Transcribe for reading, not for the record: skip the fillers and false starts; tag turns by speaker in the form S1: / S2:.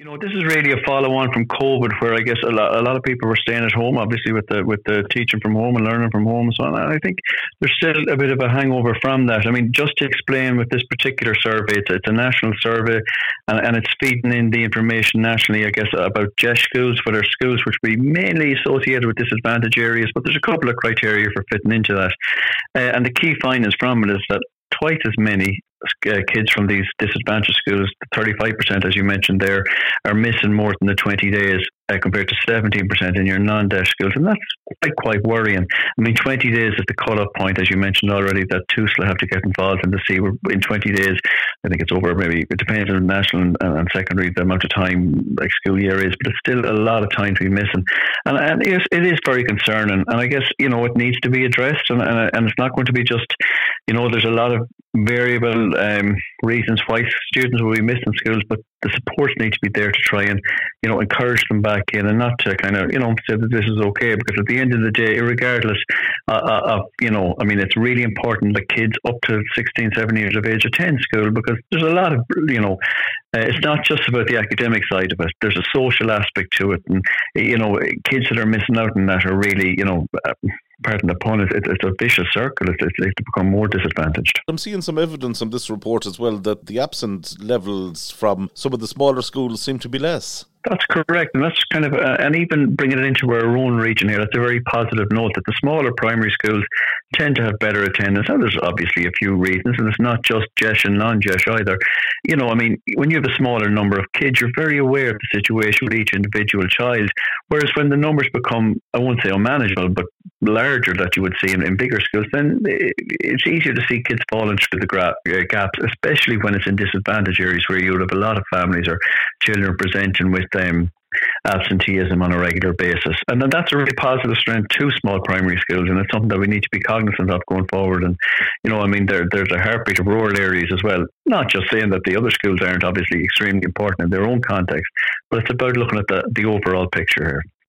S1: This is really a follow-on from COVID, where I guess a lot of people were staying at home, obviously with the teaching from home and learning from home and so on. And I think there's still a bit of a hangover from that. I mean, just to explain, with this particular survey, it's a national survey, and it's feeding in the information nationally, I guess, about JESH schools, where they're schools which will be mainly associated with disadvantaged areas, but there's a couple of criteria for fitting into that. And the key findings from it is that twice as many kids from these disadvantaged schools, 35%, as you mentioned there, are missing more than the 20 days compared to 17% in your non-DESH schools. And that's quite worrying. I mean, 20 days is the cut-off point, as you mentioned already, that TUSLA have to get involved in to see in 20 days. I think it's over, maybe it depends on national and secondary, the amount of time like school year is, but it's still a lot of time to be missing. And it is very concerning. And I guess, it needs to be addressed, and it's not going to be just, there's a lot of variable reasons why students will be missing schools, but the supports need to be there to try and encourage them back in, and not to kind of say that this is okay, because at the end of the day, regardless of it's really important that kids up to 16, 17 years of age attend school, because there's a lot of it's not just about the academic side of it. There's a social aspect to it, and kids that are missing out on that are really pardon the pun, it's a vicious circle. They become more disadvantaged.
S2: I'm seeing some evidence in this report as well that the absent levels from some of the smaller schools seem to be less.
S1: That's correct, and that's kind of, and even bringing it into our own region here, that's a very positive note that the smaller primary schools tend to have better attendance. And there's obviously a few reasons, and it's not just JESH and non-JESH either. When you have a smaller number of kids, you're very aware of the situation with each individual child. Whereas when the numbers become, I won't say unmanageable, but larger, that you would see in bigger schools, then it's easier to see kids falling through the gaps, especially when it's in disadvantaged areas where you would have a lot of families or children presenting with absenteeism on a regular basis. And then that's a really positive strength to small primary schools, and it's something that we need to be cognizant of going forward. And there's a heartbeat of rural areas as well, not just saying that the other schools aren't obviously extremely important in their own context, but it's about looking at the overall picture here.